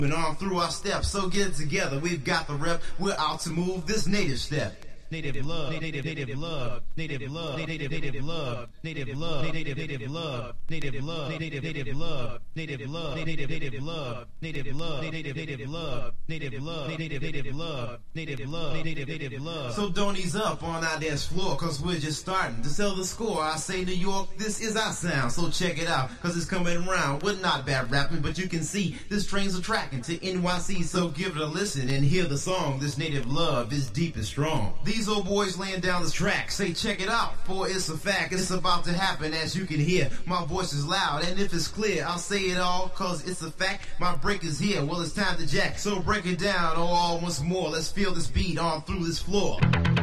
Moving on through our steps, so get it together. We've got the rep. We're out to move this native step. Native love, native love, native love, native love, native love, native love, native love, native love, native love, native love, native love, native love, native love, native love, native love, native love. So don't ease up on our dance floor, cause we're just starting to sell the score. I say New York, this is our sound, so check it out, cause it's coming around. We're not bad rapping, but you can see this train's a tracking to NYC, so give it a listen and hear the song. This native love is deep and strong. These old boys laying down this track, say check it out, for it's a fact, it's about to happen. As you can hear, my voice is loud, and if it's clear, I'll say it all, cause it's a fact. My break is here, well it's time to jack, so break it down, oh all once more. Let's feel this beat on through this floor.